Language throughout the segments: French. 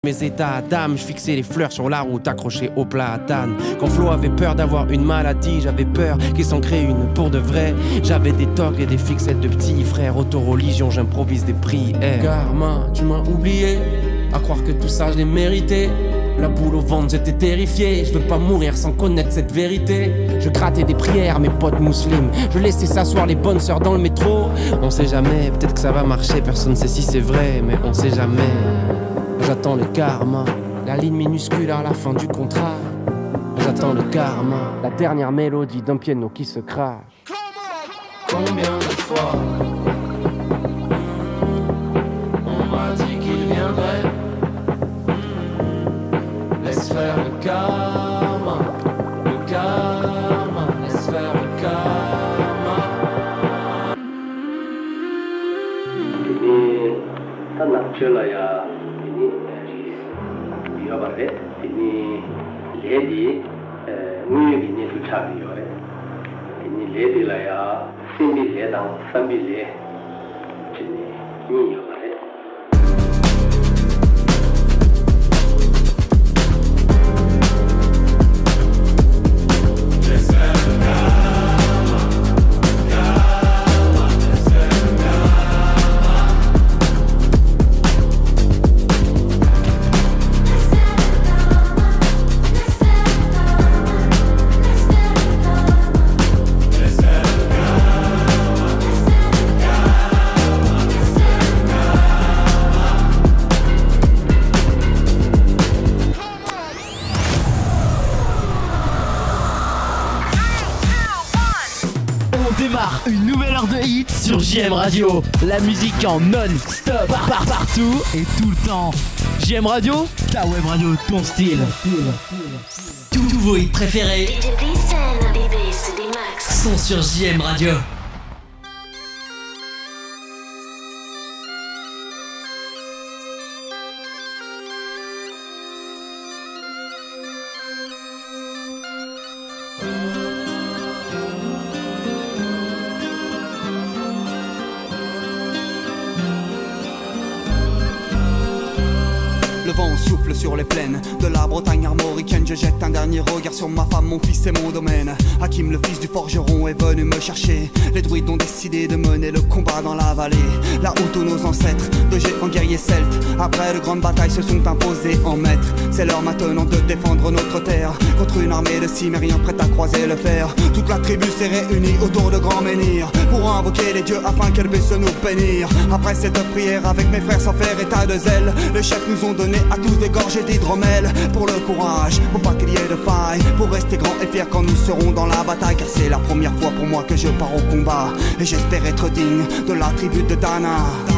Mes états d'âme, je fixais les fleurs sur la route accrochées au platane. Quand Flo avait peur d'avoir une maladie, j'avais peur qu'il s'en crée une pour de vrai. J'avais des togs et des fixettes de petits frères. Auto-religion, j'improvise des prières. Karma, tu m'as oublié, à croire que tout ça je l'ai mérité. La boule au ventre, j'étais terrifié. Je veux pas mourir sans connaître cette vérité. Je grattais des prières, mes potes musulmans. Je laissais s'asseoir les bonnes sœurs dans le métro. On sait jamais, peut-être que ça va marcher. Personne sait si c'est vrai, mais on sait jamais. J'attends le karma, la ligne minuscule à la fin du contrat. J'attends le karma, la dernière mélodie d'un piano qui se crache. Combien de fois on m'a dit qu'il viendrait. Laisse faire le karma, laisse faire le karma. Ça n'a pas 이어발에 이니 레디 무역이니 수차비요래 이니 레디라야 신비레당 삼비레 이니 이어발에 Une nouvelle heure de hit sur JM Radio. La musique en non-stop, partout et tout le temps. JM Radio, ta web radio, ton style. Tous vos hits préférés sont sur JM Radio. Le vent souffle sur les plaines de la Bretagne armoricaine. Je jette un dernier regard sur ma femme, mon fils et mon domaine. Hakim, le fils du forgeron, est venu me chercher. Les druides ont décidé de mener le combat dans la vallée, là où tous nos ancêtres, de géants guerriers celtes, après de grandes batailles se sont imposés en maîtres. C'est l'heure maintenant de défendre notre terre contre une armée de cimériens prête à croiser le fer. Toute la tribu s'est réunie autour de grands menhirs pour invoquer les dieux afin qu'elle puisse nous bénir. Après cette prière avec mes frères sans faire état de zèle, les chefs nous ont donné à tous des gorgées d'hydromel. Pour le courage, pour pas qu'il y ait de faille, pour rester grand et fier quand nous serons dans la bataille. Car c'est la première fois pour moi que je pars au combat, et j'espère être digne de la tribu de Dana.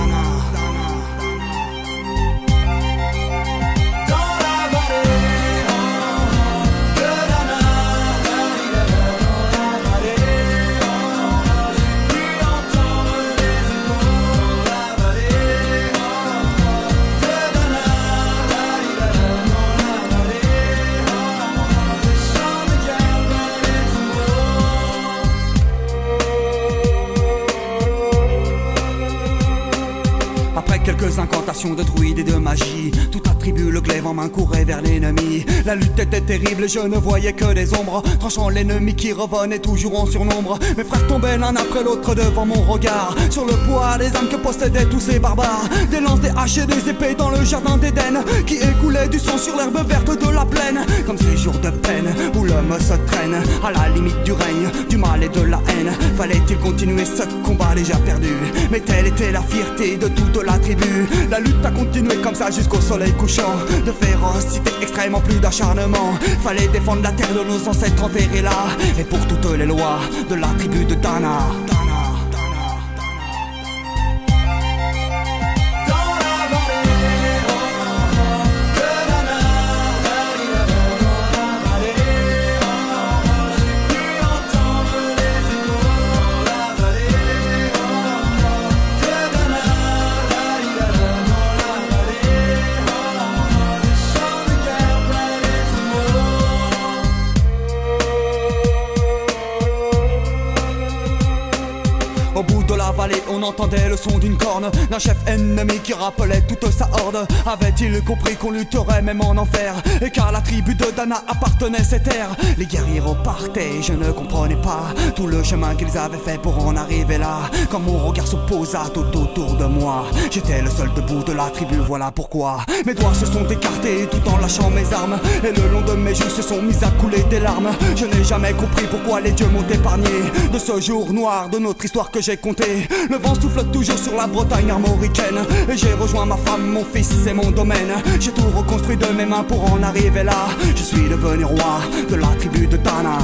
Quelques incantations de druides et de magie, toute la tribu, le glaive en main, courait vers l'ennemi. La lutte était terrible et je ne voyais que des ombres, tranchant l'ennemi qui revenait toujours en surnombre. Mes frères tombaient l'un après l'autre devant mon regard, sur le poids des âmes que possédaient tous ces barbares. Des lances, des haches et des épées dans le jardin d'Éden, qui écoulait du sang sur l'herbe verte de la plaine. Comme ces jours de peine où l'homme se traîne à la limite du règne, du mal et de la haine. Fallait-il continuer ce combat déjà perdu? Mais telle était la fierté de toute la tribu. La lutte a continué comme ça jusqu'au soleil couchant. De férocité extrême en plus d'acharnement. Fallait défendre la terre de nos ancêtres enterrés là, et pour toutes les lois de la tribu de Dana. on entendait le son d'une corne, d'un chef ennemi qui rappelait toute sa horde. Avait-il compris qu'on lutterait même en enfer, et qu'à la tribu de Dana appartenait ces terres? Les guerriers repartaient, je ne comprenais pas tout le chemin qu'ils avaient fait pour en arriver là. Quand mon regard se posa tout autour de moi, j'étais le seul debout de la tribu, voilà pourquoi mes doigts se sont écartés tout en lâchant mes armes, et le long de mes joues se sont mis à couler des larmes. Je n'ai jamais compris pourquoi les dieux m'ont épargné de ce jour noir de notre histoire que j'ai compté. Le vent souffle toujours sur la Bretagne armoricaine, et j'ai rejoint ma femme, mon fils et mon domaine. J'ai tout reconstruit de mes mains pour en arriver là. Je suis devenu roi de la tribu de Dana.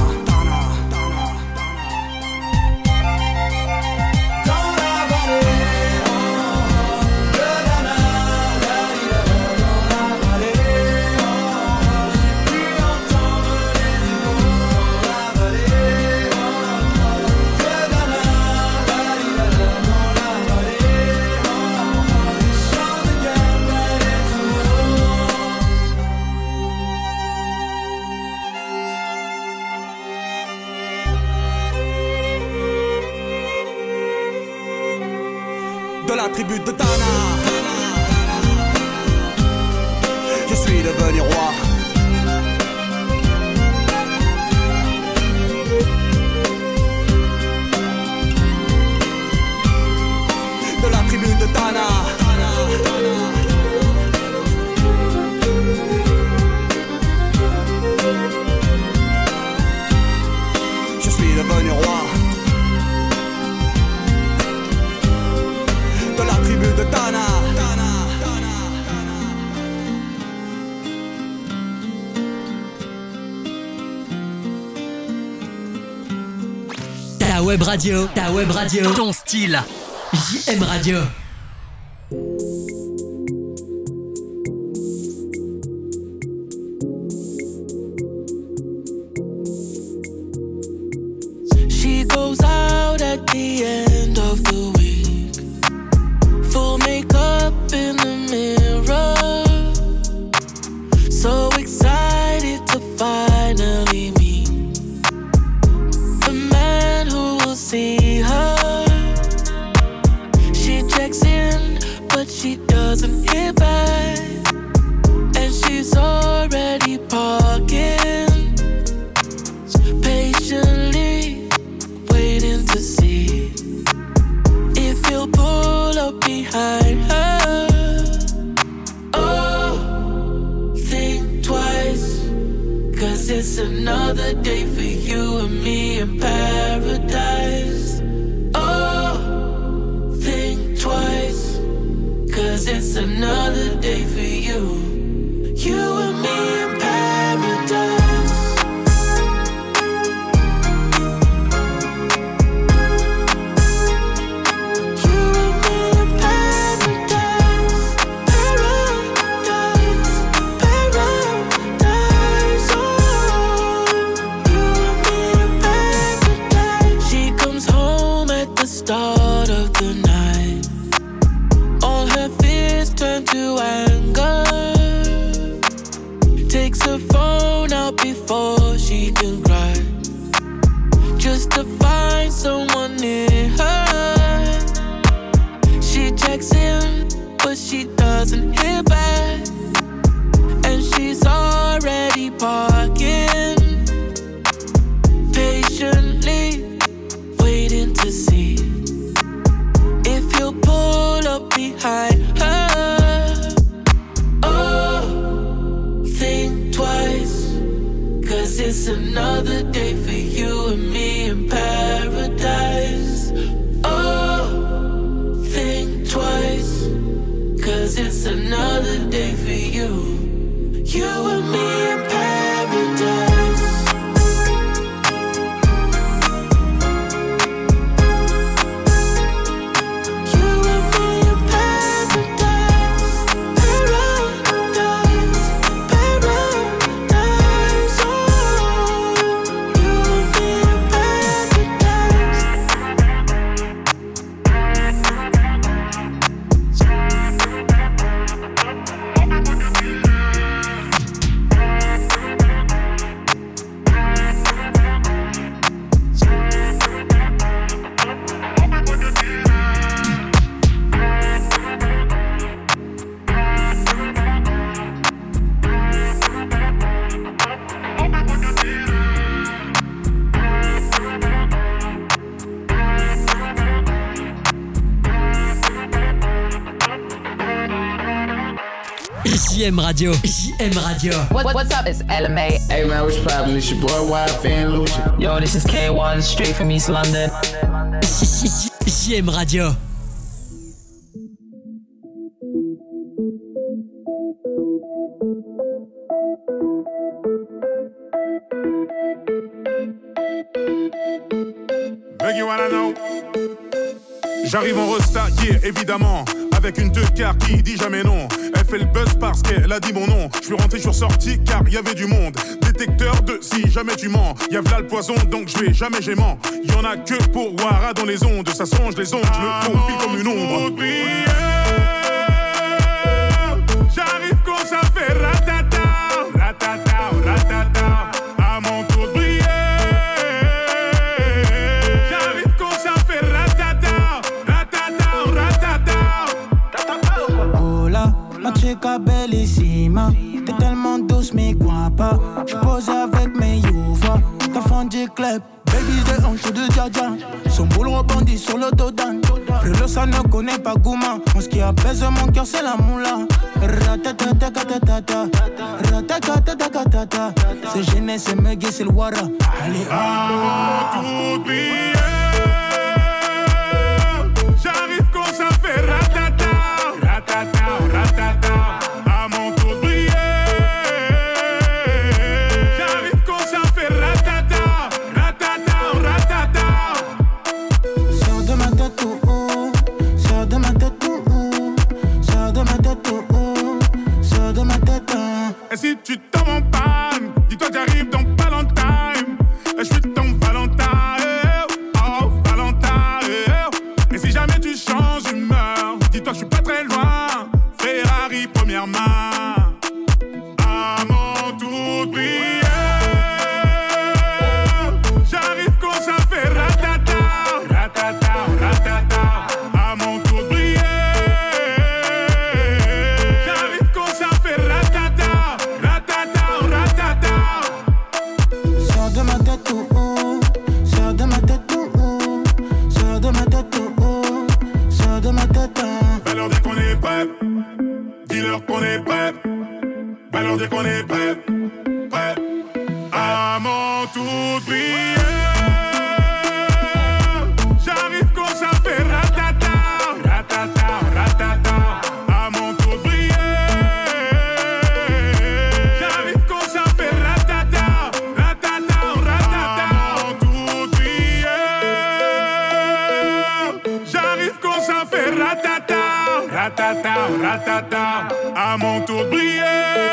De la tribu de Dana, je suis devenu roi. De la tribu de Dana, je suis devenu roi. De la tribu de Dana. Ta web radio, ton style. JM Radio. She goes out at the end of the week, full makeup in the mirror, so excited to finally meet the man who will see her. She checks in, but she doesn't hear back, and she's already parking, patiently waiting to see if he'll pull up behind her. Oh, think twice, 'cause it's another day for you and me in paradise. Oh, think twice, 'cause it's another day for you and me in paradise. Start of the night, all her fears turn to anger. Takes her phone out before she can cry, just to find someone near her. She checks in, but she doesn't hear back, and she's already parking, patiently waiting to see if he'll pull up behind her. Oh, think twice, 'cause it's another day for you and me in paradise. Oh, think twice, 'cause it's another day for you and me in paradise. JM Radio. JM Radio. What's up? It's LMA. Hey man, what's poppin'? It's your boy YFN Lucian. Yo, this is K1, straight from East London. JM Radio. Make you wanna know. J'arrive en resta, yeah, évidemment. Avec une teucar qui dit jamais non. Elle fait le buzz parce qu'elle a dit mon nom. Je suis rentré, je suis ressorti car y avait du monde. Détecteur de si jamais tu mens. Y'a v'là le poison donc je vais jamais j'aimant. Y'en a que pour Wara dans les ondes. Ça songe les ondes, je me profile comme une ombre. J'arrive quand ça fait ratata, ratata, ratata. À mon tour de briller. J'arrive quand ça fait ratata, ratata, ratata. Hola, ma chica bellissima. T'es tellement douce mais guapa. J'pose avec mes youvas. T'as fond du club. Baby des hanches de Dja. Son boulot rebondit sur l'autodane. Frérot ça ne connaît pas Gouma. Moi ce qui apaise mon cœur c'est la moula. Ratatatatata, ratatatatata. C'est gêné, c'est Meggy, c'est le Wara. Allez, tout briller. J'arrive quand ça fait ratata, ratata, ratata. À mon tour de briller. J'arrive quand ça fait ratata, ratata, ratata. Sors de ma tête, oh oh. Sors de ma tête, oh oh. Sors de ma tête, oh oh. Sors de ma tête, oh. Et si tu tombes en panne, dis-toi que j'arrive dans pas longtemps. Je suis ton Valentin, oh Valentin. Et si jamais tu changes d'humeur, dis-toi que je suis pas très loin. Ferrari première main. À mon tour de briller. J'arrive quand ça fait ratata, ratata, ratata. À mon tour de briller. J'arrive quand ça fait ratata, ratata, ratata. Sors de ma tête, oh oh. Sors de ma tête, oh oh. Sors de ma tête, oh oh. Sors de ma tête, oh. Va leur dire qu'on est prêt. Dis-leur qu'on est prêt. Va leur dire qu'on est prêt. Prêt. À mon tour de briller. J'arrive quand ça fait ratata, ratata, ratata. À mon tour de briller. J'arrive quand ça fait ratata, ratata, ratata. À mon tour de briller. J'arrive quand ça fait ratata, ratata, ratata. À mon tour de briller.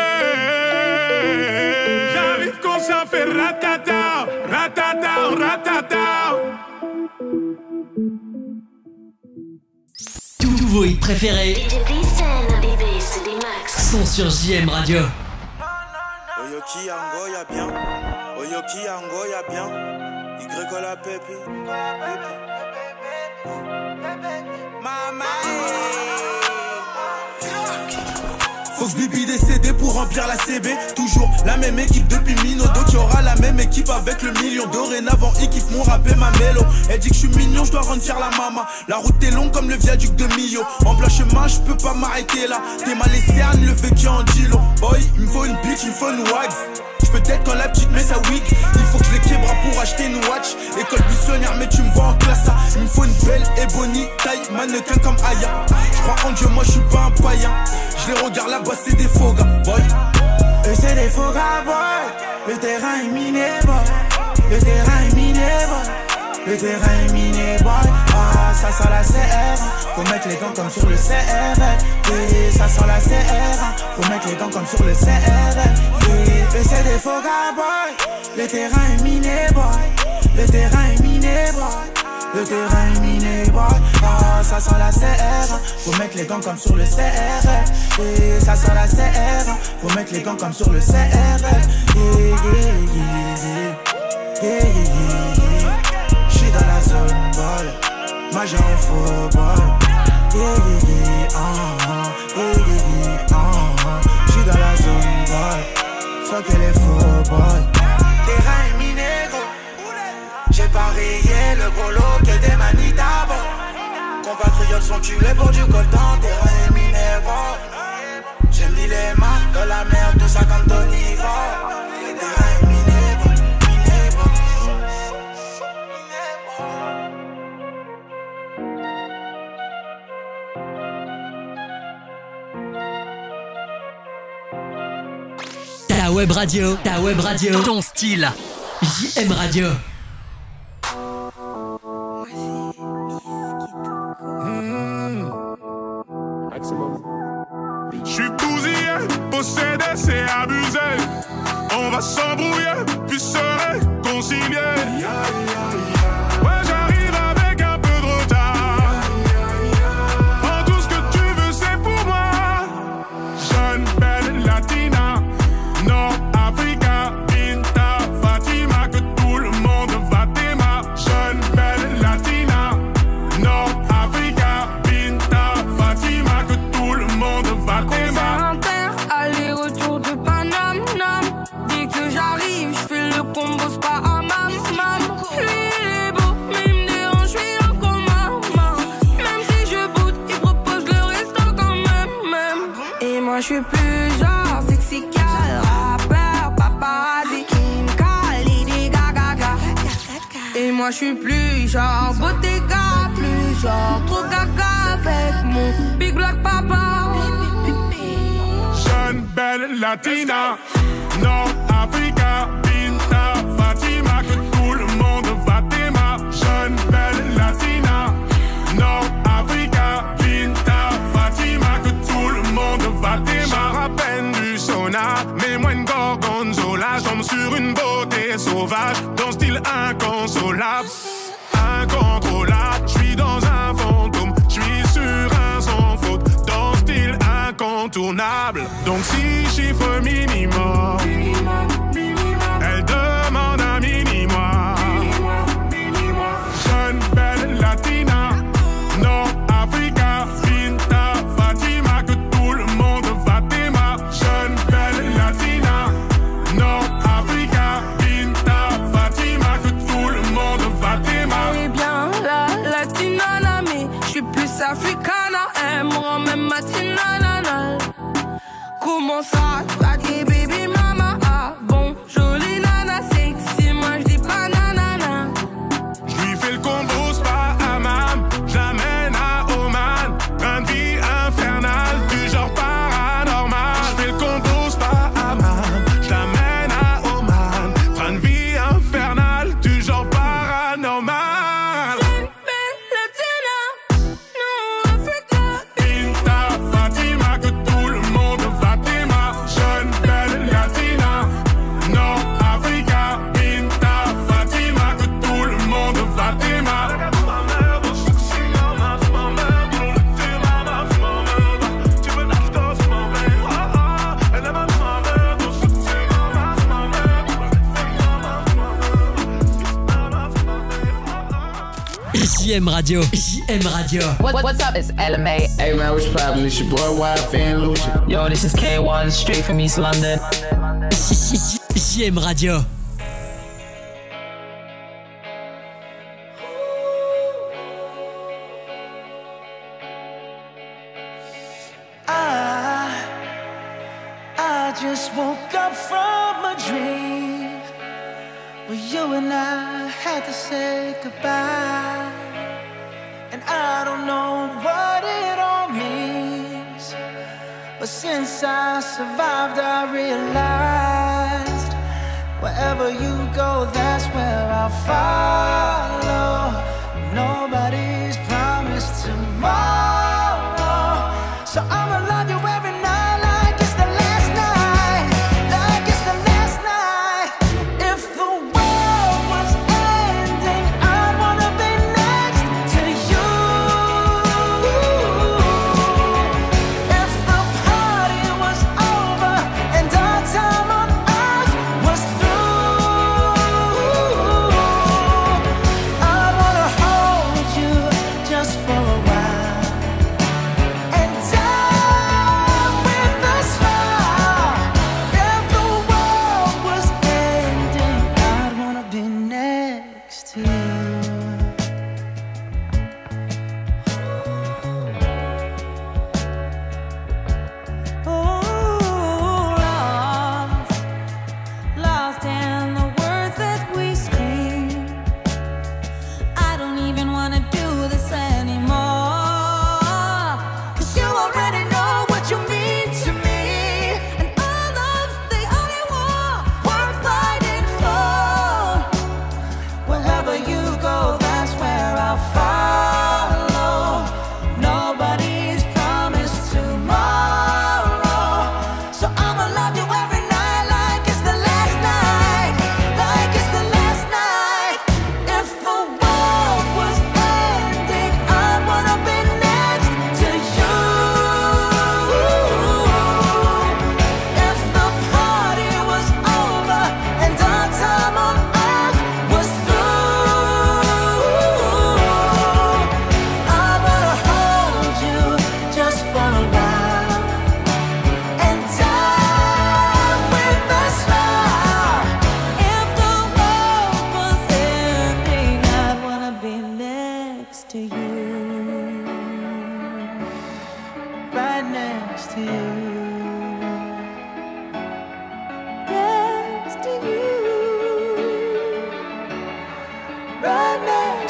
J'arrive quand ça fait ratata, ratata, ratata. Tous vos hits préférés sont sur JM Radio. Oyoki Ango y'a bien, Oyoki Ango y'a bien, Y la pépi, Maman. Faut que Bibi décédé pour remplir la CB. Toujours la même équipe depuis Minodo qui aura la même équipe avec le million. Dorénavant, il kiffe mon rap et ma mélo. Elle dit que je suis mignon, je dois rendre fier la maman. La route est longue comme le viaduc de Millau. En plein chemin, je peux pas m'arrêter là. T'es mal et cerne, le vécu en dilo. Boy, il me faut une bitch, il me faut une wags. Je peux être quand la petite met sa wig. Il faut que je les québra pour acheter une watch. École buissonnière mais tu me vois en classe A. Il me faut une belle Ebony, taille mannequin comme Aya. Je crois en Dieu, moi je suis pas un païen. Je les regarde là-bas, c'est des faux gars, boy. Eux c'est des faux gars, boy. Le terrain est miné, boy. Le terrain est miné, boy. Le terrain est miné, boy. Ah, ça sent la CR. Faut mettre les gants comme sur le CR. Et ça sent la CR. Faut mettre les gants comme sur le CR. Et c'est des faux gars, boy. Le terrain est miné, boy. Le terrain est miné, boy. Le terrain est miné, boy. Ah, ça sent la CR. Faut mettre les gants comme sur le CR. Et ça sent la CR. Faut mettre les gants comme sur le CR. J'suis dans la zone, boy. Major faux, boy. J'suis dans la zone, boy. Fuck les faux, boy. Terrain est miné, gros. J'ai parié le gros lot que des manitas, compatriotes sont tués pour du coltan. Terrain est miné, gros. J'ai mis les mains Ta web radio, ton style. JM Radio. Je suis bousillé, possédé, c'est abusé. On va s'embrouiller, puis se réconcilier. Ouais, j'arrive avec un peu de retard. En tout ce que tu veux, c'est pour moi. Jeune, belle, latina, Nord-Africa, Binta, Fatima, que tout le monde va t'aimer. Jeune, belle, latina, Nord-Africa, Binta, Fatima, que tout le monde va t'aimer. Aller-retour de Paname, dès que j'arrive, je fais le combo, c'est pas à mam. Lui il est beau, mais il me dérange, je suis en coma. Même si je boude, il propose le resto quand même. Et moi je suis plus genre sexy cal, rappeur, paparazzi, Kim Khalid, Gaga. Et moi je suis plus genre Bottega, plus genre trop gaga avec mon big black papa. Jeune, belle, latina, Nord-Africa, Binta, Fatima, que tout le monde va t'aimer. Jeune, belle, latina, Nord-Africa, Binta, Fatima, que tout le monde va t'aimer. J'en rappelle du sauna, mais moi une gorgonzola. J'tombe sur une beauté sauvage, d'un style inconsolable, incontrôlable. J'suis dans un fantôme, j'suis sur un sans faute, dans style incontournable. Donc si chiffre minimum, elle demande un mini-moi. Jeune, belle, latina, Nord-Africa, Binta, Fatima, que tout le monde va t'aimer. Jeune, belle, latina, Nord-Africa, Binta, Fatima, que tout le monde va t'aimer. Elle est bien la latina, mais je suis plus africana. Elle me rend même matinale. Comment ça, t'as des baby mama? Ah bon, jolie nana, sexy, moi j'dis pas nanana. J'lui fais le combo, c'est pas à mam. J'l'amène à Oman, train de vie infernal, du genre paranormal. J'fais le combo, c'est pas à mam. J'l'amène à Oman, train de vie infernal, du genre paranormal. Binta, Fatima, que tout le monde va t'aimer. Jeune, belle, latina, Nord-Africa, Binta, Fatima, que tout le monde va t'aimer. JM Radio. What's up? It's LMA. Hey man, what's poppin'? It's your boy YFN Lucian. Yo, this is K1, straight from East London. JM Radio. I just woke up from a dream where you and I had to say goodbye. And I don't know what it all means, but since I survived I realized wherever you go, that's where I'll follow. Nobody's promised tomorrow, so I'ma love you every night like it's the last night, like it's the last night. If the world was ending, I'd wanna be next to you. If the party was over and our time on earth was through, I'd wanna hold you just for a while.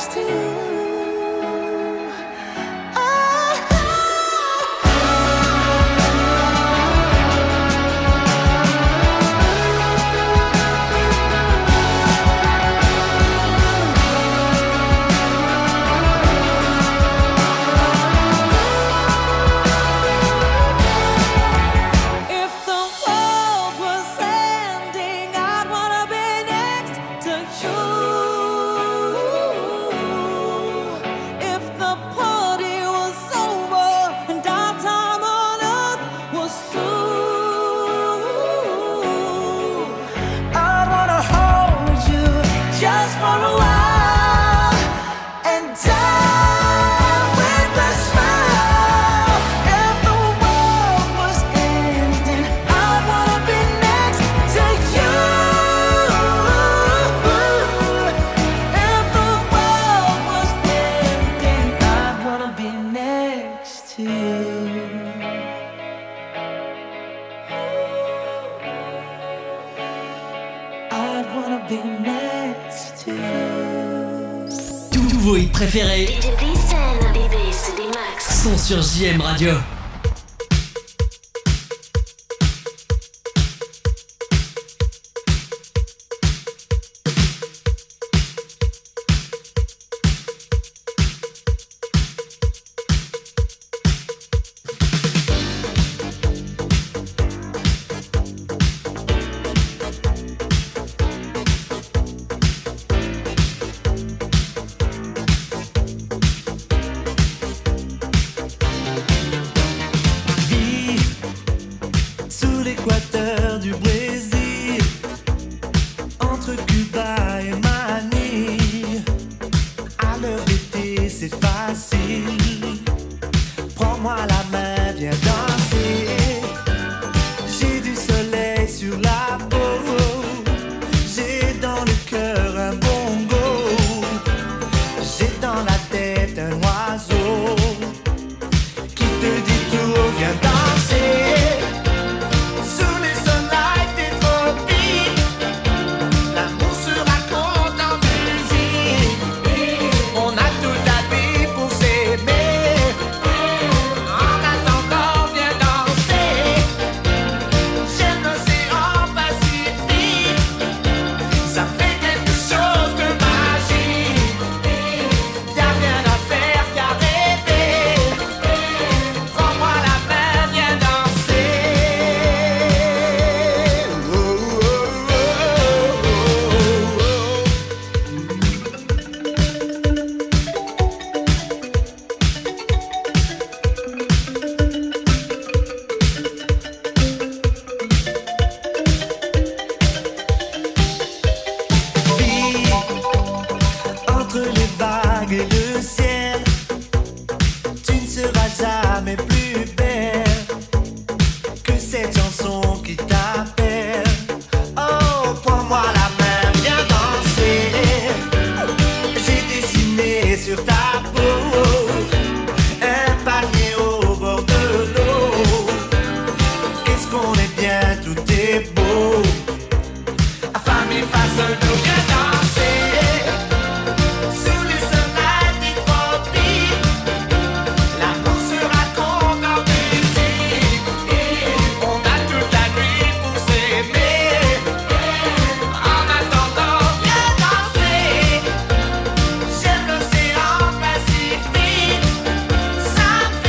next to you. Préférés sont sur JM Radio.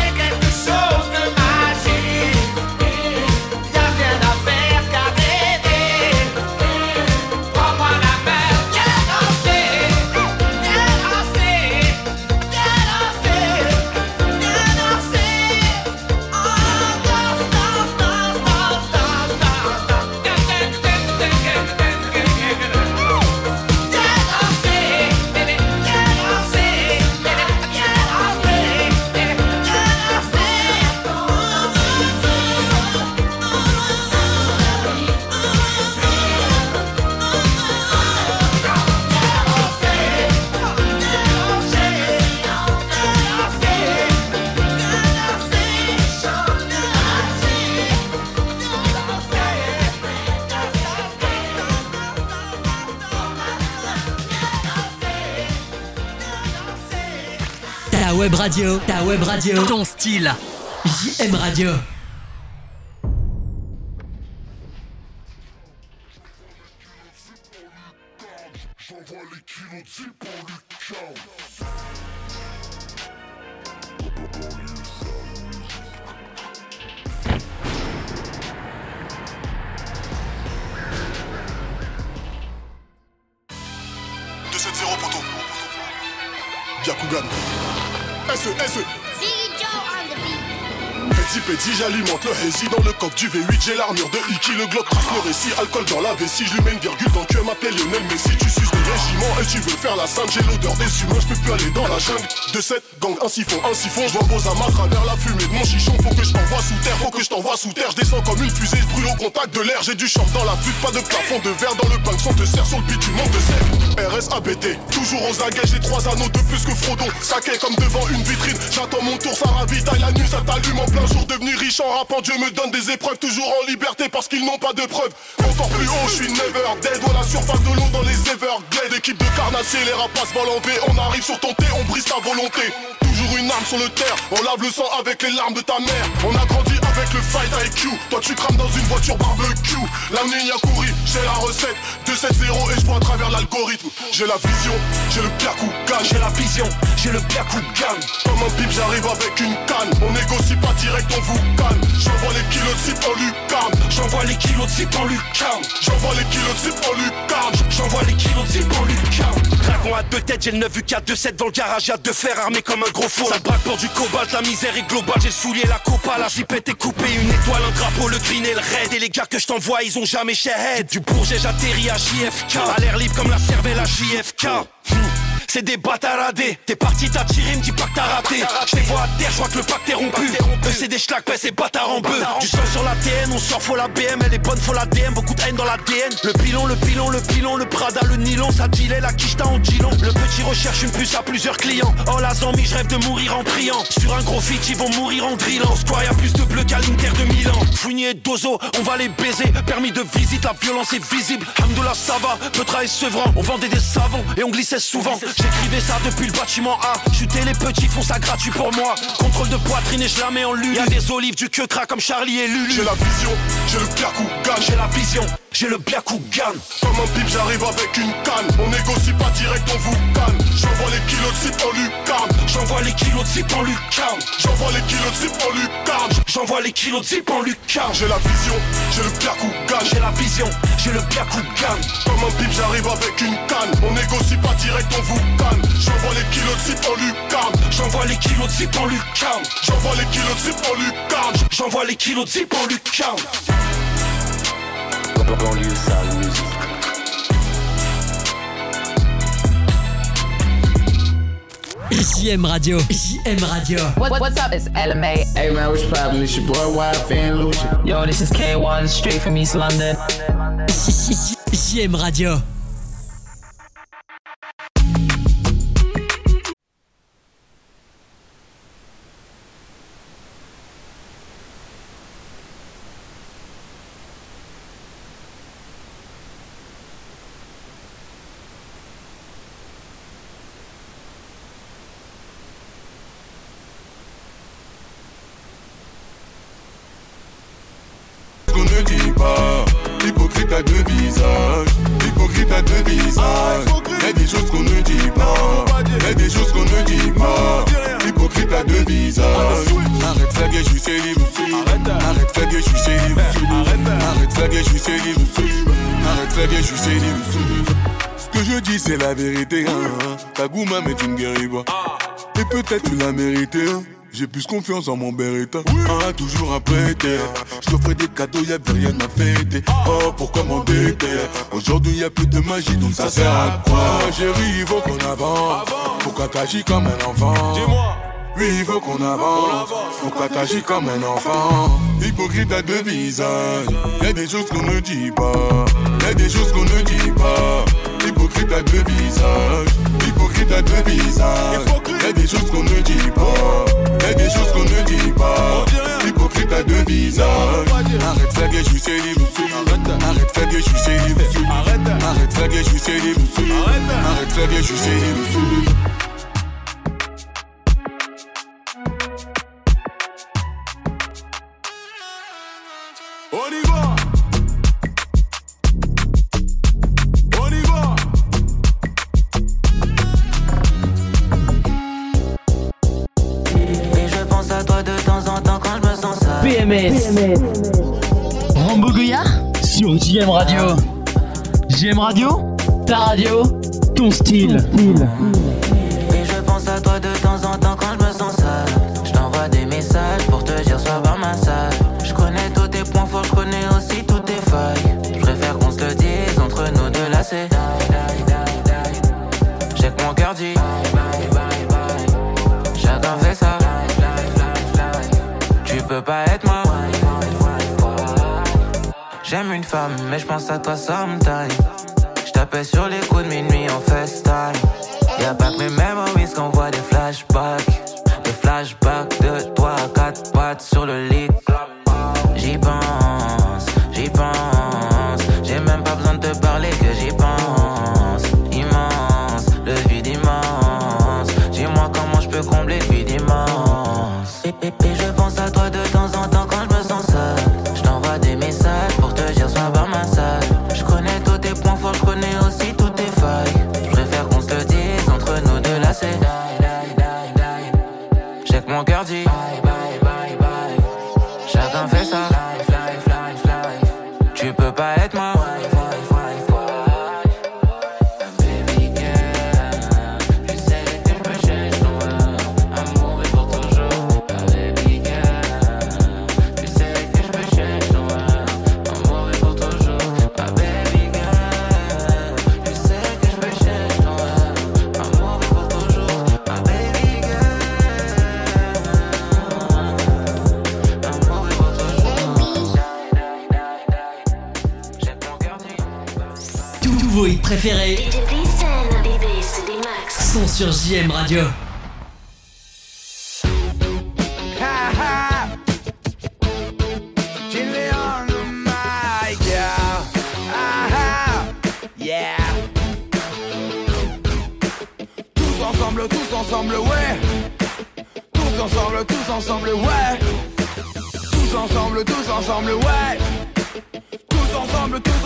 Y'a rien à faire qu'à rêver. web radio, ton style. JM Radio. J'envoie les kilos de zip en Lucas. Poteau. Byakugan. SE. Petit, j'alimente le hazy dans le coq du V8. J'ai l'armure de Iki, le Glock trace le récit. Alcool dans la vessie, je lui mets une virgule dans le cul. M'appelle Lionel Messi, tu suces des régiments et tu veux faire la sainte. J'ai l'odeur des humains, je peux plus aller dans la jungle. De cette gang, un siphon, je vois vos amas à travers la fumée de mon chichon. Faut que je t'envoie sous terre, je descends comme une fusée, je brûle au contact de l'air. J'ai du champ dans la flûte, pas de plafond de verre dans le bank. Son te sert sur le beat, tu manques de sel. RSABT, toujours aux aguets, j'ai 3 anneaux de plus que Frodo. Saqué comme devant une vitrine, j'attends mon tour, ça ravitaille la nuit, ça t'allume en plein jour. Devenu riche en rappant, Dieu me donne des épreuves, toujours en liberté parce qu'ils n'ont pas de preuves. Encore plus haut, je suis never dead, à la surface de l'eau dans les Everglades. Équipe de carnassiers, les rapaces volent en V. On arrive sur ton thé, on brise ta volonté. Toujours une arme sur le terre, on lave le sang avec les larmes de ta mère. On a grandi avec le fight IQ, toi tu crames dans une voiture barbecue. L'année y a couru, j'ai la recette 2-7-0 et je vois à travers l'algorithme. J'ai la vision, j'ai le Byakugan. J'ai la vision, j'ai le Byakugan. Comme un bip, j'arrive avec une canne. On négocie pas direct, on vous calme. J'envoie les kilos de zip en lucarne. J'envoie les kilos de zip en lucarne. J'envoie les kilos de zip en lucarne. J'envoie les kilos de zip en lucarne. Dragon à 2 têtes, j'ai le 9 UK 2-7 dans le garage, y'a 2 fers armés comme un gros four. Ça braque pour du cobalt, la misère est globale. J'ai le soulier, la copa, la zipette est coupée. Une étoile, un drapeau, le green et le red. Et les gars que je t'envoie, ils ont jamais shahead. Du Bourget, j'atterris à JFK. À l'air libre comme la cervelle à JFK. C'est des bâtaradés. T'es parti, t'as tiré, me dis pas que t'as raté. J'te vois à terre, j'vois que le pack t'est rompu. Eux c'est des schlags, c'est bâtard en bœuf. Du sang sur la TN, on sort, faut la BM. Elle est bonne, faut la DM, beaucoup de haine dans l'ADN. Le pilon, le Prada, le nylon. Ça dealait la quicheta en dilon. Le petit recherche une puce à plusieurs clients. Oh la zombie, je rêve de mourir en priant. Sur un gros feat, ils vont mourir en drillant. Square, y'a plus de bleu qu'à l'Inter de Milan. Fournier et Dozo, on va les baiser. Permis de visite, la violence est visible. Hamdoullah, ça va, Petra et Sevran. On vendait des savons et on glissait souvent. J'écrivais ça depuis le bâtiment A. Chuter les petits font ça gratuit pour moi. Contrôle de poitrine et je la mets en lune. Y'a des olives, du queue-cra comme Charlie et Lulu. J'ai la vision, j'ai le Byakugan. J'ai la vision, j'ai le Byakugan. Comme un bip, j'arrive avec une canne. On négocie pas direct, on vous calme. J'envoie les kilos de zip en lucarne. J'envoie les kilos de zip en lucarne. J'envoie les kilos de zip en lucarne. J'envoie les kilos de zip en lucarne. J'ai la vision, j'ai le Byakugan. J'ai la vision, j'ai le Byakugan. Comme un bip, j'arrive avec une canne. On négocie pas direct, on vous calme. J'envoie les kilos de zip en lucarne. J'envoie les kilos de zip en lucarne. J'envoie les kilos de zip en lucarne. J'envoie les kilos de zip en lucarne. Banlieue sale musique. JM Radio. What's up? It's LMA. Hey man, what's poppin'? It's your boy YFN Lucha. Yo, this is K1 straight from East London. JM Radio. Hypocrite à 2 visages, hypocrite à 2 visages. Y'a des choses qu'on ne dit pas, y'a des choses qu'on ne dit pas. Hypocrite à 2 visages. Arrête flaguer, je suis célib. Arrête flaguer, je suis célib. Arrête flaguer, je suis célib. Arrête flaguer, je suis célib. Ce que je dis c'est la vérité, hein. Ta gouma mais tu me guéris pas. Et peut-être tu l'as mérité, hein. J'ai plus confiance en mon Beretta. Toujours un prêter. Je t'offrais des cadeaux, y'avait rien à fêter. Oh, pourquoi m'embêter? Aujourd'hui y'a plus de magie, donc ça sert à quoi? Chérie, il faut qu'on avance. Pourquoi t'agis comme un enfant? Dis-moi. Oui, il faut qu'on avance. Pourquoi t'agis comme un enfant? Hypocrite à 2 visages. Y'a des choses qu'on ne dit pas. Y'a des choses qu'on ne dit pas. Hypocrite à 2 visages. Hypocrite à 2 visages. Y'a des choses qu'on ne dit pas. Y'a des choses qu'on ne dit pas. Hypocrite à 2 visages. Arrête flaguer, je suis célib. Arrête flaguer, je suis célib. Arrête flaguer, je suis célib. Arrête flaguer, je suis célib. PMS. Rambo Goyard sur JM Radio. JM Radio, ta radio, ton style. Et je pense à toi de temps en temps quand je me sens sale. Je t'envoie des messages pour te dire sois par ma salle. Je connais tous tes points forts, je connais aussi toutes tes failles. Je préfère qu'on se le dise entre nous deux là c'est j'ai que mon cœur dit chacun fait ça. Tu peux pas être moi. J'aime une femme mais je pense à toi sometime. Je t'appelle sur les coups de minuit en FaceTime. Y'a pas que mes memories qu'on voit des flashbacks. Des flashbacks de toi à quatre pattes sur le lit. J'y pense, j'y pense. J'ai même pas besoin de te parler que j'y pense. Immense, le vide immense. Dis-moi comment je peux combler le vide immense. Et je pense à toi de temps en temps quand je me sens seul. Je t'envoie des messages pour te dire sois par ma salle. Je connais tous tes points forts, je connais aussi toutes tes failles. Je préfère qu'on se le dise entre nous deux là c'est j'ai que mon cœur dit chacun fait ça. Tu peux pas être moi. Vos hits préférés sont sur JM Radio. Tous ensemble, ouais. Tous ensemble, ouais. Tous ensemble, ouais. Tous ensemble, 1, 2,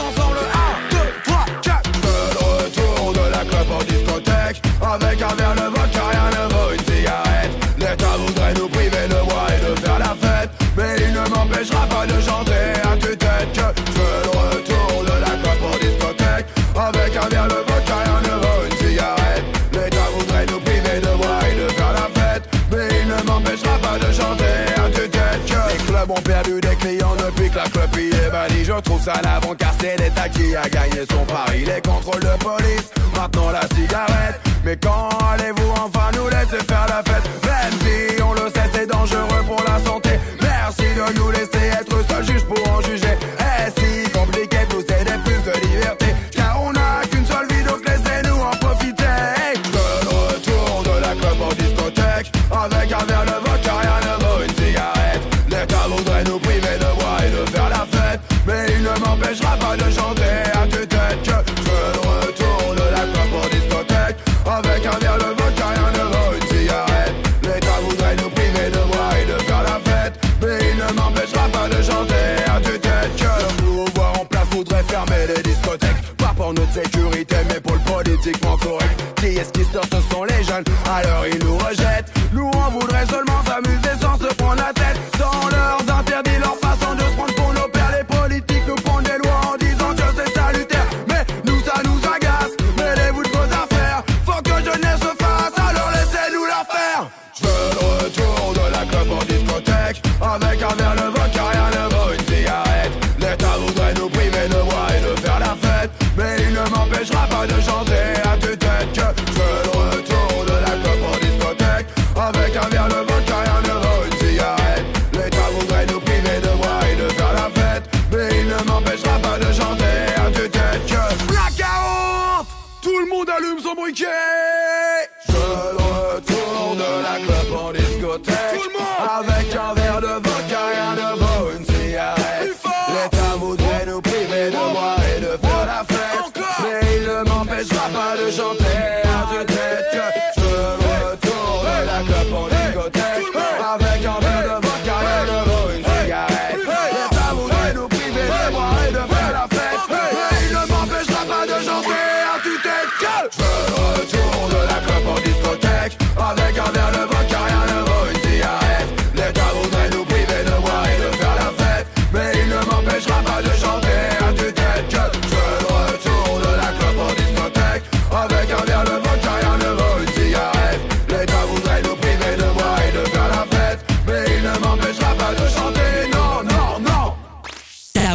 3, 4. Le retour de la clope en discothèque. Avec un verre de vodka, rien ne vaut une cigarette. L'État voudrait nous priver de boire et de faire la fête. Mais il ne m'empêchera pas de chanter à tue-tête que je veux le retour de la clope en discothèque. Avec un verre de vodka, rien ne vaut une cigarette. L'État voudrait nous priver de boire et de faire la fête. Mais il ne m'empêchera pas de chanter à tue-tête que les clubs ont perdu des clients depuis que la clope y est bannie. Je trouve ça navrant car c'est l'État qui a gagné son pari. Les contrôles de police, maintenant la cigarette. Mais quand allez-vous enfin nous laisser faire la fête? Même si on le sait c'est dangereux pour la santé. Merci de nous laisser être seuls juges pour en juger. Est-ce si compliqué de nous céder plus de liberté? Car on n'a qu'une seule vie donc laissez-nous en profiter. Le retour de la clope en discothèque. Avec un verre de vodka rien ne vaut une cigarette. L'État voudrait nous priver de boire et de faire la fête. Mais il ne m'empêchera pas de chanter à tue-tête que je veux le retour de la clope en discothèque. Avec un verre de vodka rien ne vaut une cigarette. L'État voudrait nous priver de boire et de faire la fête. Mais il ne m'empêchera pas de chanter à tue-tête que le pouvoir en place voudrait fermer les discothèques. Pas pour notre sécurité mais pour le politiquement correct. Qui est-ce qui sort? Ce sont les jeunes, alors ils nous rejettent. Nous on voudrait seulement s'amuser sans se prendre la tête. Sans leurs interdits, leur façon de se prendre pour nos pères. Les politiques nous prennent des lois en disant que c'est salutaire. Mais nous ça nous agace, mêlez-vous de vos affaires. Faut que jeunesse se fasse, alors laissez-nous la faire. Je veux le retour de la clope en discothèque. Avec un verre de vodka rien ne vaut une cigarette. L'État voudrait nous priver de boire et de faire la fête. Mais il ne m'empêchera pas de chanter à tue-tête que je veux le retour de la clope en discothèque. Avec un verre de vodka rien ne vaut une cigarette.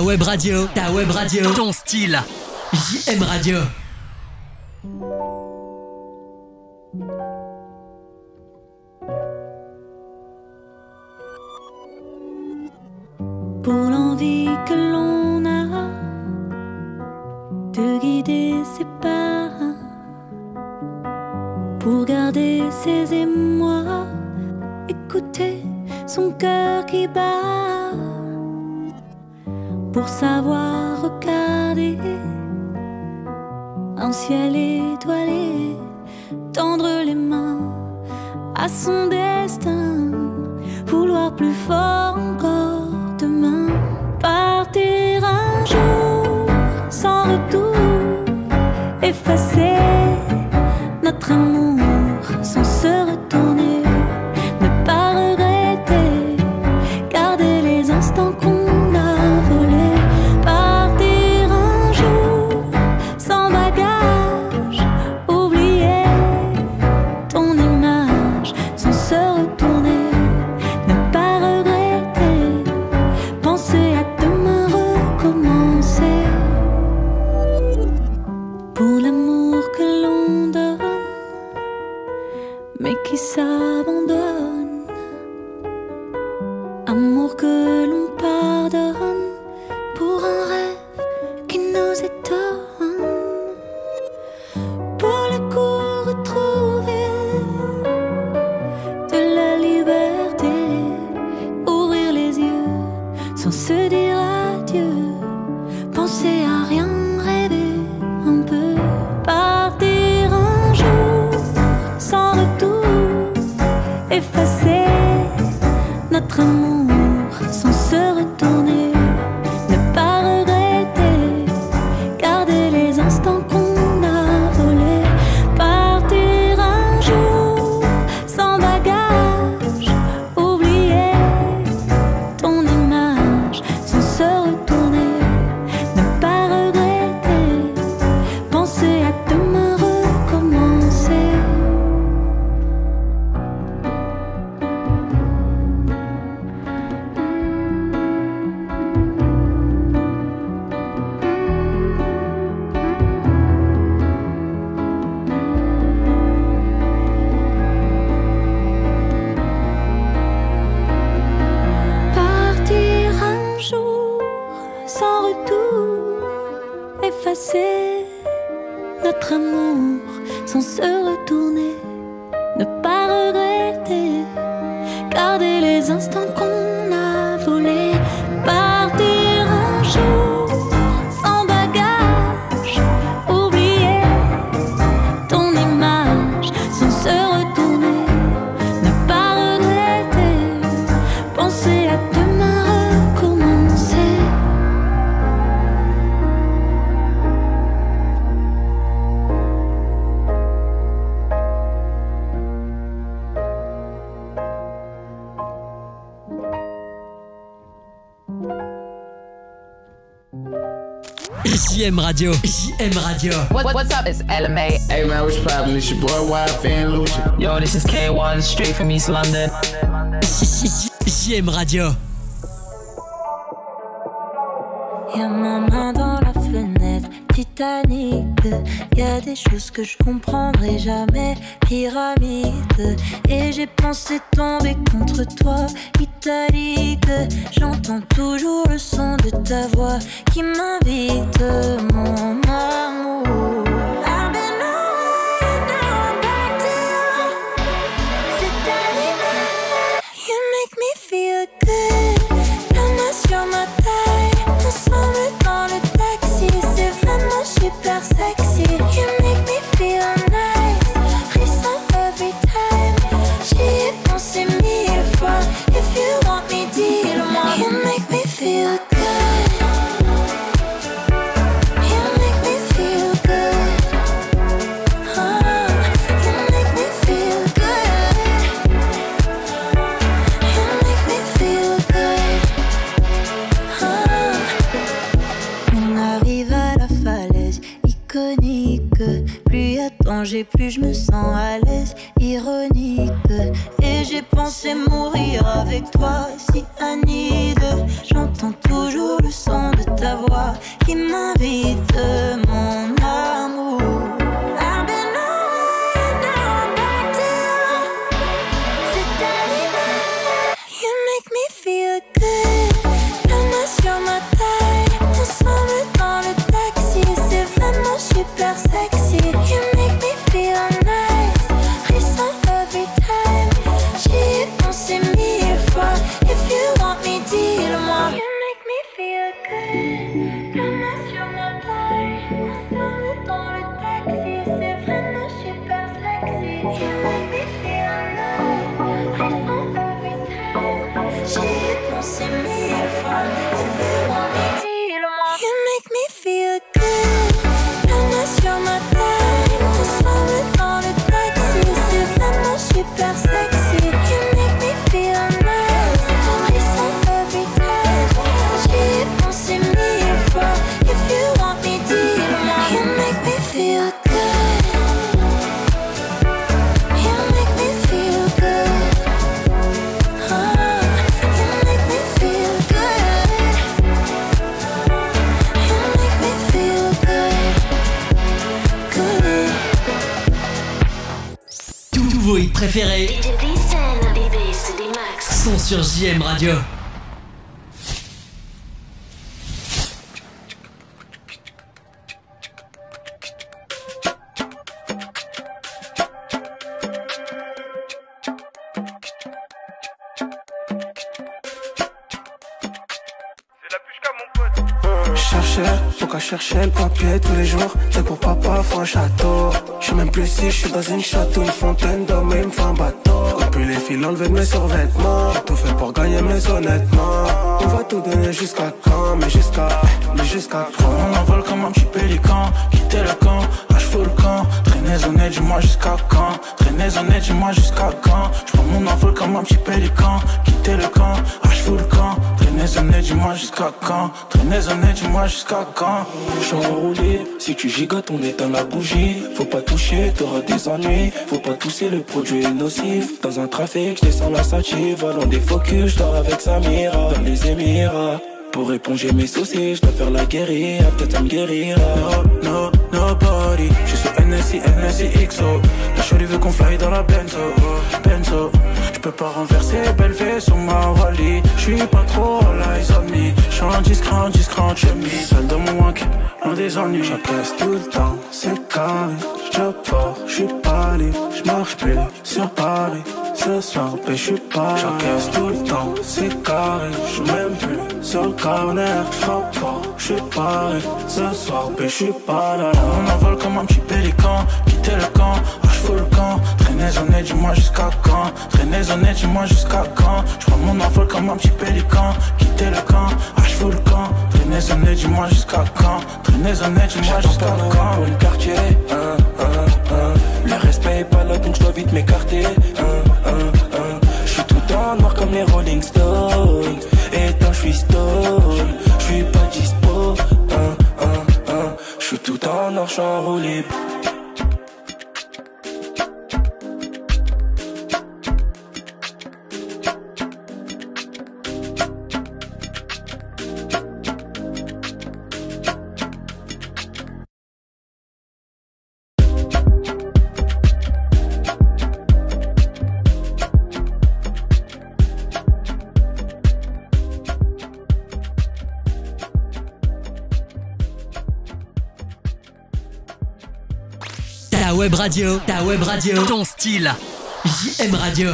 web radio, ton style. JM Radio. Pour l'envie que l'on a de guider ses pas, pour garder ses émois, écouter son cœur qui bat, pour savoir regarder un ciel étoilé, tendre les mains à son destin, vouloir plus fort encore demain, partir un jour sans retour, effacer notre amour sans se retourner, ne pas regretter, garder les instants qu'on a volés, partir un jour sans bagage, oublier ton image sans se retourner, ne pas regretter, penser à demain, recommencer. Pour l'amour que l'on donne, mais qui s'abandonne, amour que l'on pardonne, pour un rêve qui nous étonne, pour le coup retrouver de la liberté, ouvrir les yeux sans se dire adieu, penser à rien, rêver un peu, partir un jour sans retour, effacer notre amour sans se retourner, ne pas regretter, garder les instants qu'on a volés, partir un jour sans bagage, oublier ton image sans se retourner, ne pas regretter, penser à demain, recommencer. Partir un jour sans retour, effacer notre amour sans se retourner, ne pas regretter, garder les instants qu'on a volés, partir un jour sans bagage, oublier ton image sans se retourner, ne pas regretter, penser à demain, recommencer. JM Radio. What's up? It's LMA. Hey man, what's poppin'? It's your boy YFN Lucian. Yo, this is K1, straight from East London. JM Radio. Y'a ma main dans la fenêtre, Titanic. Y'a des choses que je comprendrai jamais, pyramide. Et j'ai pensé tomber contre toi, italique. J'entends toujours le son de ta voix qui m'invite, mon amour. I've been away, now I'm back to you. C'est arrivé, you make me feel good. La main sur ma taille, ensemble dans le taxi, c'est vraiment super sexy. You make me feel nice, frisson every time. J'y ai pensé 1000 fois. If you want me, dis-le-moi. You make me feel good. You make me feel good. Oh, you make me feel good. You make me feel good. Oh. On arrive à la falaise iconique. quand j'ai plus, je me sens à l'aise, ironique. Et j'ai pensé mourir avec toi, si Anide. J'entends toujours le son de ta voix qui m'invite, mon amour. I've been away, now I'm back to you. C'est arrivé, you make me feel good. La main sur ma taille, ensemble dans le taxi, c'est vraiment super sexy. You make me feel nice, frisson every time. J'y ai pensé 1000 fois, if you want me, dis-le-moi. You make me feel good. La main sur ma taille, ensemble dans le taxi, c'est vraiment super sexy. You make me feel nice, frisson every time. J'y ai pensé 1000 fois, if you want me, dis-le-moi. You make me feel good. La main sur ma taille, ensemble dans le taxi, c'est vraiment super sexy. You make me feel nice, frisson every time. J'y ai pensé 1000 fois, if you want me, dis-le-moi. You make me feel good. You make me feel good. You make me feel good. You make me feel good. Good. Tous vos hits préférés sont sur JM Radio. Pourquoi chercher le papier tous les jours? C'est pour papa, faut un château. J'sais même plus si j'suis dans une château, une fontaine d'hommes et il me fait un bateau. Depuis les fils enlevés de mes survêtements, j'ai tout fait pour gagner mais honnêtement. On va tout donner jusqu'à quand? Mais jusqu'à quand? On envole comme un petit pélican, quitter le camp, fous le camp. Traînez honnête, dis-moi jusqu'à quand? Traînez honnête, dis-moi jusqu'à quand? J'prends mon envol comme un petit pélican, quitter le camp, fous le camp. Traînez honnête, dis-moi jusqu'à quand? Traînez honnête, dis-moi jusqu'à quand? J'suis enroulé, si tu gigotes on éteint la bougie. Faut pas toucher, t'auras des ennuis. Faut pas tousser, le produit est nocif. Dans un trafic, j'descends la sative. Volant des focus, j'dors avec Samira. Dans les Émirats, pour éponger mes soucis, j'dois faire la guérilla. Peut-être ça me guérira. No, nobody. J'suis sur NSI, XO. La chérie veut qu'on fly dans la Benzo. J'peux pas renverser, belle fée sur ma Wally. J'suis pas trop all eyes on me. J'suis discret, chemise. Seul dans mon wank, loin des ennuis. J'encaisse tout le temps, c'est carré. J'job fort, j'suis pas libre. J'marche plus sur Paris. Ce soir, j'suis pas. J'encaisse tout le temps, c'est carré. J'suis même plus sur le corner. J'frappe fort, j'suis paré. Ce soir, j'suis pas là. On envole comme un petit pélican, quitter le camp, fous le camp. Traînez honnête, dis-moi jusqu'à quand? Traînez honnête, dis-moi jusqu'à quand? J'prends mon envol comme un petit pélican, quitter le camp, fous le camp. Traînez honnête, dis-moi jusqu'à quand? Traînez honnête, dis-moi jusqu'à quand? Pour le quartier, le respect est pas là donc j'dois vite m'écarter. J'suis tout en noir comme les Rolling Stones. Et tant j'suis stone, j'suis pas dispo. J'suis tout en noir, j'suis enroulé. Ta web radio, ton style. JM Radio.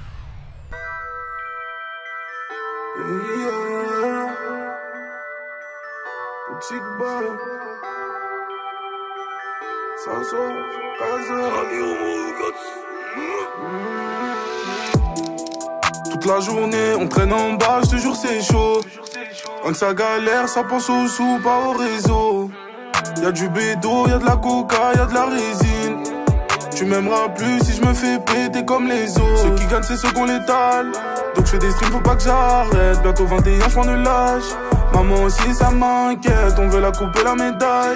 Toute la journée, on traîne en bas, je te jure c'est chaud. Quand ça galère, ça pense aux sous, pas au réseau. Y'a du bédo, y'a de la coca, y'a de la résine. Tu m'aimeras plus si je me fais péter comme les autres. Ceux qui gagnent c'est ceux qu'on l'étale. Donc je fais des streams, faut pas que j'arrête. Bientôt 21, j'prends de l'âge. Maman aussi ça m'inquiète, on veut la couper la médaille.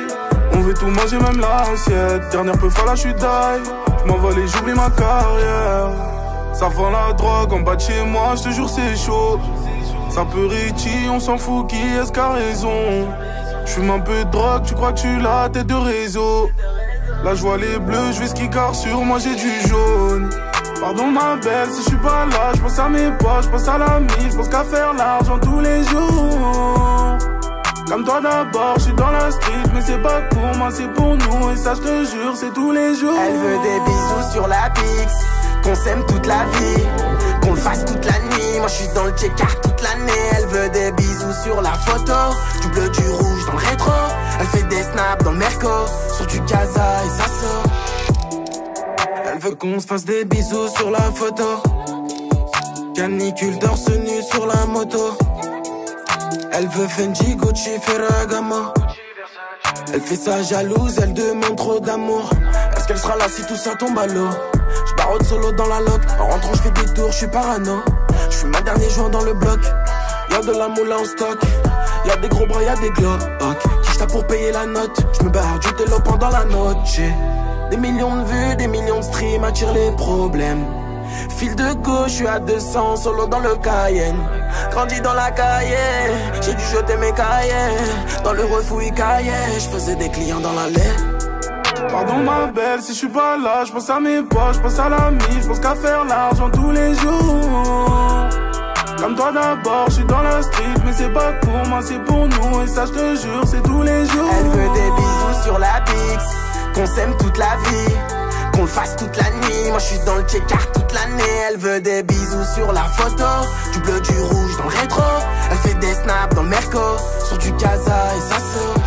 On veut tout manger, même l'assiette. Dernière peu là, j'suis die. J'm'envole et j'oublie ma carrière. Ça vend la drogue en bas de chez moi, j'te jure c'est chaud. Ça peut Richie, on s'en fout, qui est-ce qu'a raison? J'fume un peu de drogue, tu crois que tu l'as, tête de réseau. Là j'vois les bleus, j'vais ski car sur moi j'ai du jaune. Pardon ma belle, si j'suis pas là, j'pense à mes poches, j'pense à la mise, j'pense qu'à faire l'argent tous les jours. Comme toi d'abord, j'suis dans la street, mais c'est pas pour moi, c'est pour nous. Et ça j'te jure, c'est tous les jours. Elle veut des bisous sur la Pix, qu'on s'aime toute la vie, qu'on le fasse toute la nuit. Moi j'suis dans le check-art toute l'année. Elle veut des bisous sur la photo, du bleu, du rouge dans le rétro. Elle fait des snaps dans le Merco, sur du Casa et ça sort. Elle veut qu'on se fasse des bisous sur la photo, canicule torse nu sur la moto. Elle veut Fendi, Gucci, Ferragamo. Elle fait ça jalouse, elle demande trop d'amour. Est-ce qu'elle sera là si tout ça tombe à l'eau? J'barode solo dans la loc, en rentrant j'fais des tours, j'suis parano. J'fuis ma dernier joint dans le bloc. Y'a de la moula en stock, y'a des gros bras, y'a des glocks. Qui j't'a pour payer la note? J'me barre du télo pendant la note. J'ai des millions de vues, des millions de streams, attire les problèmes. Fil de gauche, j'suis à 200, solo dans le Cayenne. Grandi dans la cahier, j'ai dû jeter mes cahiers. Dans le refouille cahier, j'faisais des clients dans l'allée. Pardon ma belle, si j'suis pas là, j'pense à mes poches, j'pense à la mise, j'pense qu'à faire l'argent tous les jours. Comme toi d'abord, j'suis dans la street, mais c'est pas pour moi, c'est pour nous. Et ça j'te jure, c'est tous les jours. Elle veut des bisous sur la Pix, qu'on s'aime toute la vie, qu'on le fasse toute la nuit. Moi j'suis dans le check-art toute l'année. Elle veut des bisous sur la photo, du bleu, du rouge dans le rétro. Elle fait des snaps dans le Merco, sur du Casa et ça sort.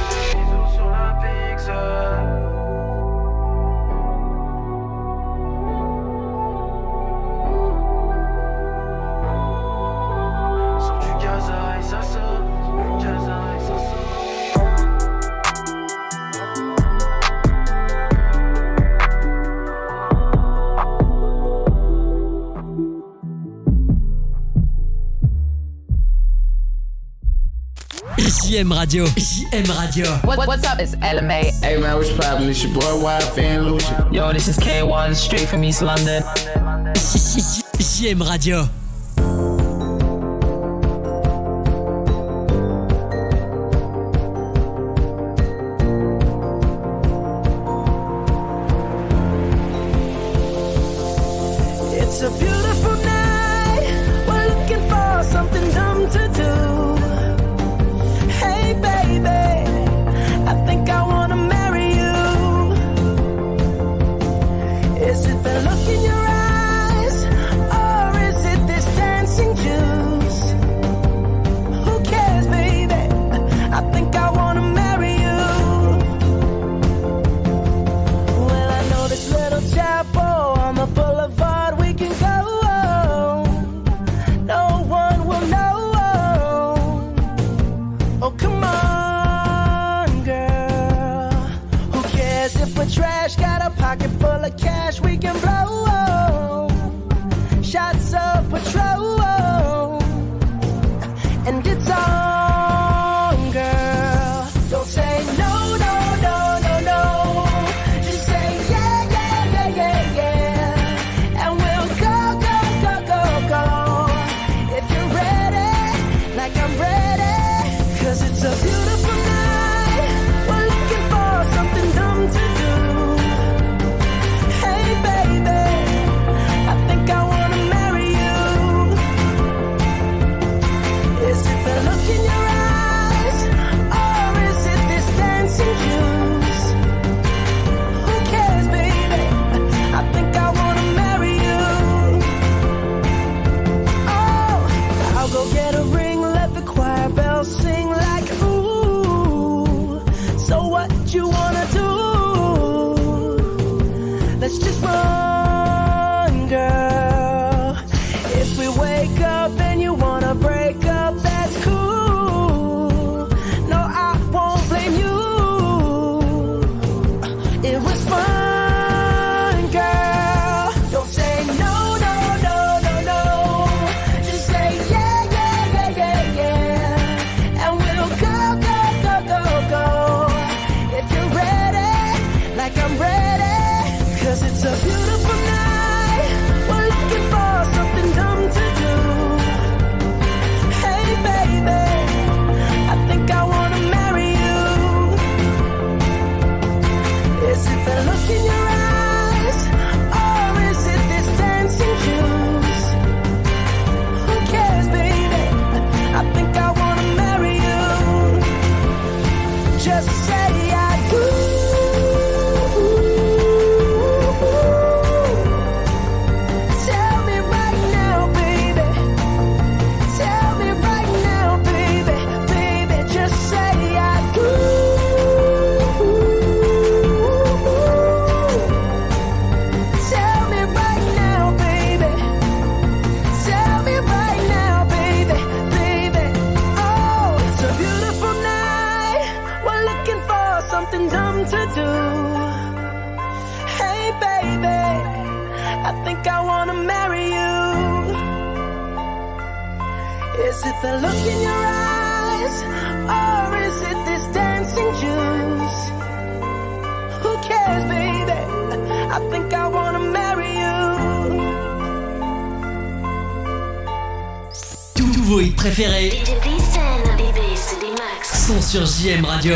JM Radio. JM Radio. What's up? It's LMA. Hey man, what's poppin'? It's your boy YFN Lucian. Yo, this is K1, straight from East London. JM Radio. It's a beautiful night. We're looking for something dumb to do. Hey baby, I think I wanna marry you. Is it the look in your eyes, or is it this dancing juice? Who cares, baby? I think I wanna marry you. Well, I know this little chapel on the boulevard we can go. No one will know. Oh, come on, girl. Who cares if we're trash? Got a pocket full of cash we can blow. Shots of Patrol. And it's on, girl. Don't say no, no, no, no, no. Just say yeah, yeah, yeah, yeah, yeah. And we'll go, go, go, go, go. If you're ready, like I'm ready. 'Cause it's a beautiful night. We're looking for something dumb to do. Hey baby, do. Hey baby, I think I wanna marry you. Is it the look in your eyes, or is it this dancing juice? Who cares, baby? I think I wanna marry you. Tous vos hits préférés sont sur JM Radio.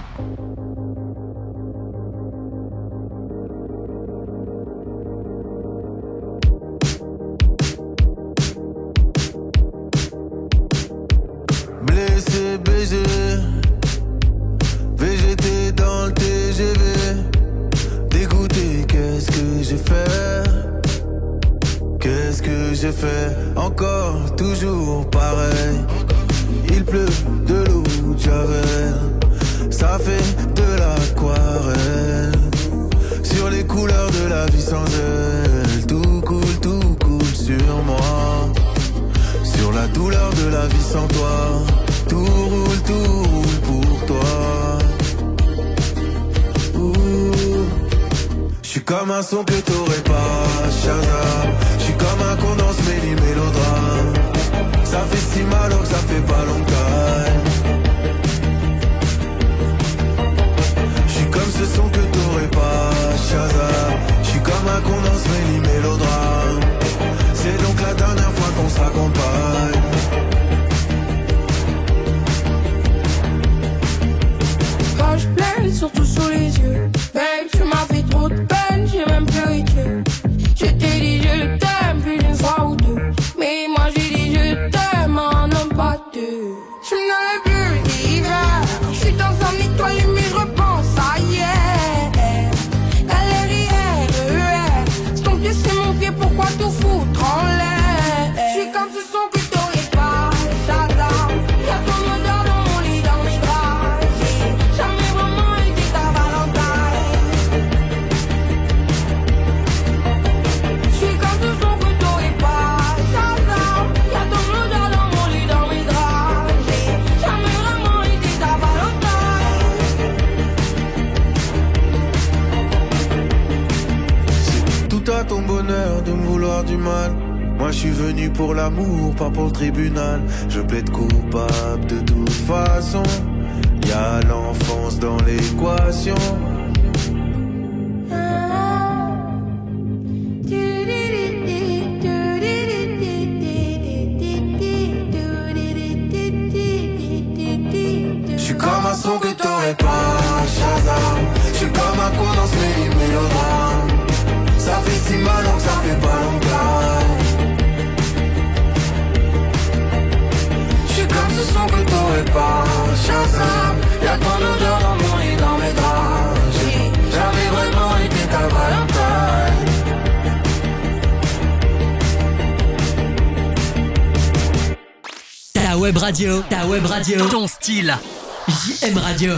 Blessé, baisé, végété dans le TGV. Dégoûté, qu'est-ce que j'ai fait? Qu'est-ce que j'ai fait? Encore, toujours pareil. Il pleut de l'eau de Javel. Ça fait de l'aquarelle. Sur les couleurs de la vie sans elle. Tout coule sur moi. Sur la douleur de la vie sans toi. Tout roule pour toi. J'suis comme un son que t'aurais pas, Shazam. J'suis comme un condensé mélodrame. Ça fait si mal alors que ça fait pas longtemps. J'suis comme ce son que t'aurais pas, Shazam. J'suis comme un condensé mélodrame. C'est donc la dernière fois qu'on se raccompagne. Quand je pleine, surtout sous les yeux. Babe, tu m'as fait trop de peine, j'ai même pleuré Dieu. Je t'ai dit je t'aime plus d'une fois ou deux. Mais moi j'ai dit je t'aime en homme pas deux. Je n'avais plus d'hiver. Je suis dans un étoile mais je repense à hier. Galère hier, c'est ton pied, c'est mon pied, pourquoi tout foutre en l'air? Je suis comme ce son que t'aurais pas, Shazam. Y'a ton odeur dans mon lit, dans mes draps. J'ai jamais vraiment été ta Valentine. Je suis comme ce son que t'aurais pas, Shazam. Y'a ton odeur dans mon lit, dans mes draps. J'ai jamais vraiment été ta Valentine. C'est tout à ton bonheur de me vouloir du mal. Moi je suis venu pour l'amour, pas pour le tribunal. Je plaide coupable de toute façon. Y'a l'enfance dans l'équation. J'suis comme un son que t'aurais pas, Shazam. J'suis comme un condensé mélodrame. Ça fait si mal donc ça fait pas longtemps. J'suis comme ce son que t'aurais pas, Shazam. Y'a ton odeur dans mon lit, dans mes draps. J'ai jamais vraiment été ta Valentine. Ta web radio, ton style. JM Radio.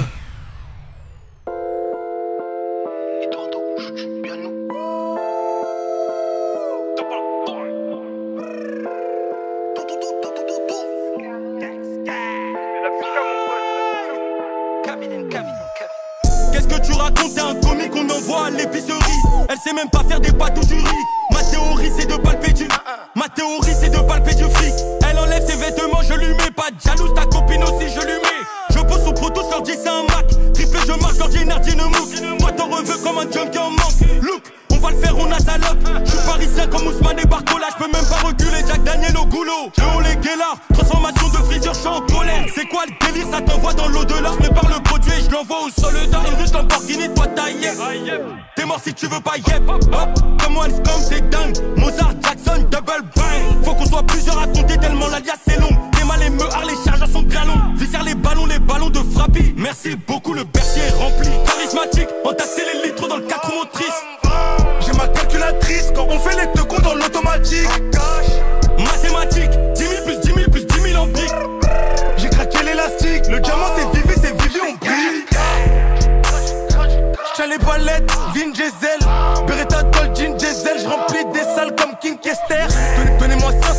Qu'est-ce que tu racontes? T'es un comique qu'on envoie à l'épicerie. Elle sait même pas faire des pâtes ou du riz. Ma théorie c'est de palper du fric. Elle enlève ses vêtements, je lui mets pas de jalouse. Ta copine aussi je lui mets. Je pose son proto, je leur dis c'est un Mac. Triple je marche, ordinaire dynamo. Toi t'en veux comme un junkie en manque. Look, on va le faire, on a salope. Je suis parisien comme Ousmane et Barcola. Je peux même pas reculer, Jack Daniel au goulot. Et on les guélards, transformation de frisure, je suis en colère. C'est quoi le délire, ça t'envoie dans l'au-delà. Je prépare le produit et je l'envoie au soldat. Une ruche Lamborghini, toi ta yep. T'es mort si tu veux pas yep. Hop, comme One comme c'est dingue. Mozart, Jackson, double bang. Faut qu'on soit plusieurs à compter tellement l'alias c'est long. T'es mal et meurs, les chargeurs sont galons. Viscère les ballons de Frappy. Merci beaucoup, le bercier est rempli. Charismatique, entasser les litres dans le 4 roues motrices. J'ai ma calculatrice quand on fait les deux comptes dans l'automatique. Mathématiques, 10 000 plus 10 000 plus 10 000 en briques. J'ai craqué l'élastique, le diamant c'est vivi, on brille. J'tiens les palettes, Vin Diesel, Beretta Gold Jean Diesel. J'remplis des salles comme King Kester. Donnez-moi 500 cap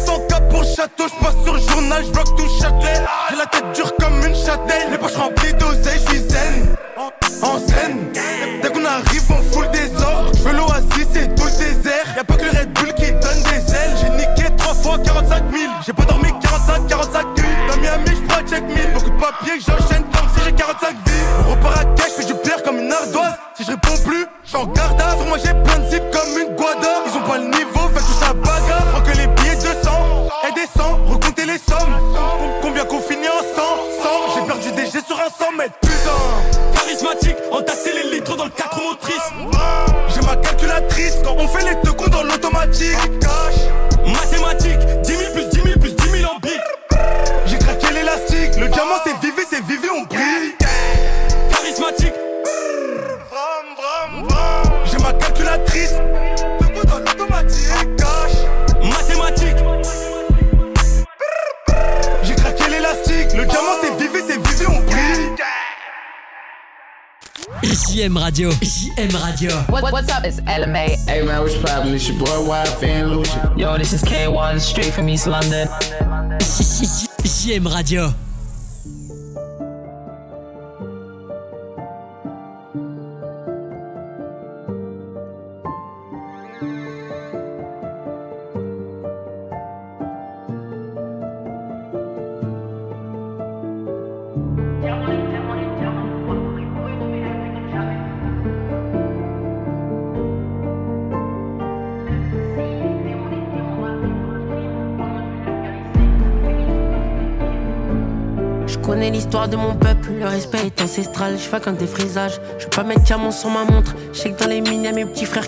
pour le château, j'passe sur le journal, j'bloque tout le Châtelet. J'ai la tête dure comme une châtaigne, les poches remplies d'oseille, j'suis zen. En scène, dès qu'on arrive on fout le désordre. J'veux l'oasis c'est tout le désert. Y'a pas que le Red Bull qui donne des ailes. J'ai niqué 3 fois 45 000. J'ai pas dormi 45 nuits. Dans Miami j'prends check 1000. Beaucoup de papiers que j'enchaîne comme si j'ai 45 vies. On repart à cash, j'fais du plaire comme une ardoise. Si je réponds plus, j'en garde à. Sur moi j'ai plein de zips comme une guada. Ils ont pas le niveau, fait tout ça bagarre. Prends que les billets 200 et descend, recomptez les sommes. Combien qu'on finit ensemble? J'ai perdu des G sur un 100 mètres, putain. Charismatique, entasser les litres dans le 4 motrices. J'ai ma calculatrice quand on fait les teconds dans l'automatique. Mathématiques, 10 000 plus 10 000 plus 10 000 en bic. J'ai craqué l'élastique, le diamant c'est vivi, on brille. Charismatique, j'ai ma calculatrice, teconds dans l'automatique. Mathématiques, j'ai craqué l'élastique, le diamant c'est vivi, on brille. JM Radio. What's up? It's LMA. Hey man, what's poppin'? It's your boy YF and Lucha. Yo, this is K1 straight from East London. JM Radio. Je connais l'histoire de mon peuple, le respect est ancestral. Je fais qu'un défrisage, je veux pas mettre diamant sur ma montre. Je sais que dans les mines y'a mes petits frères